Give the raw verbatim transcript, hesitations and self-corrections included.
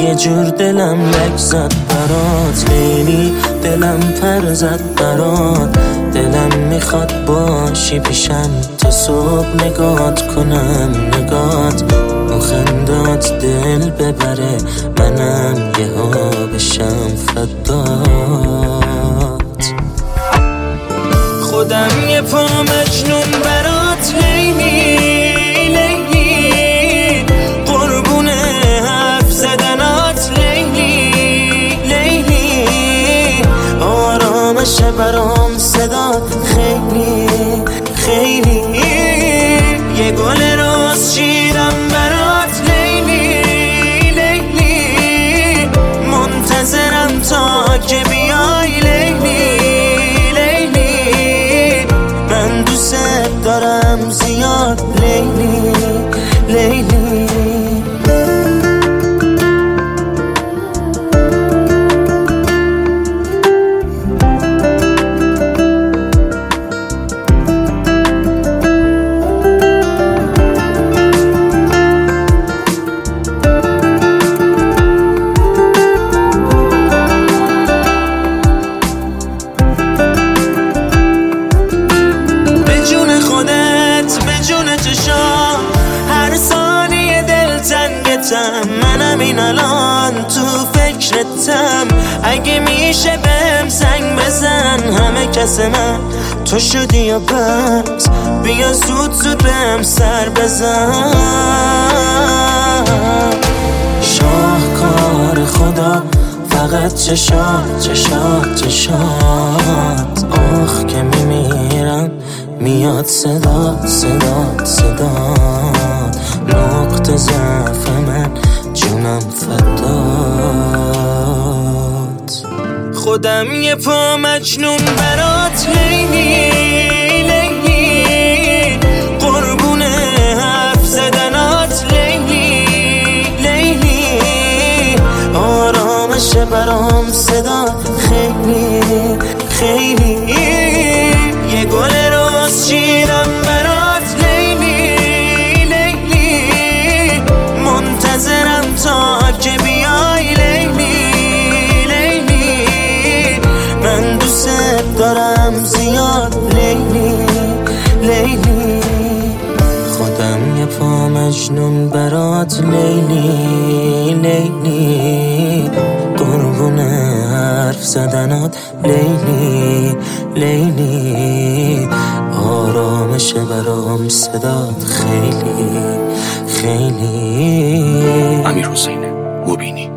یه جور دلم لک زد برات لیلی، دلم پر زد برات، دلم میخواد باشی پیشم تا صبح نگات کنم نگات، اون خندات دل ببره منم یه ها بشم فدات. خودم یه پا مجنون برات لیلی لیلی، قربون حرف زدنات لیلی لیلی، آرامش برام صدات خیلی خیلی، یه گل راست شیرم برات لیلی لیلی، منتظرم تا که بیای لیلی لیلی، من دوست دارم زیاد لیلی لیلی. منم این الان تو فکرتم، اگه میشه بهم زنگ بزن، همه کس من تو شدی یا بس، بیا زود زود بهم سر بزن. شاهکار خدا فقط چشات چشات چشات، آخ که میمیرم میاد صدات صدات صدات، نقطه ضعف من جونم فدات. خودم یه پا مجنون برات لیلی لیلی، قربون حرف زدنات لیلی لیلی، آرامش برام صدات خیلی خیلی، یه گل راست شیرم برات لیلی لیلی، منتظرم تا که بیای لیلی لیلی، من دوست دارم زیاد لیلی لیلی. خودم یه پا مجنون برات لیلی لیلی، قربون حرف زدنات لیلی لیلی، آرامش برام صدات خیلی خیلی. امیرحسین مبینی.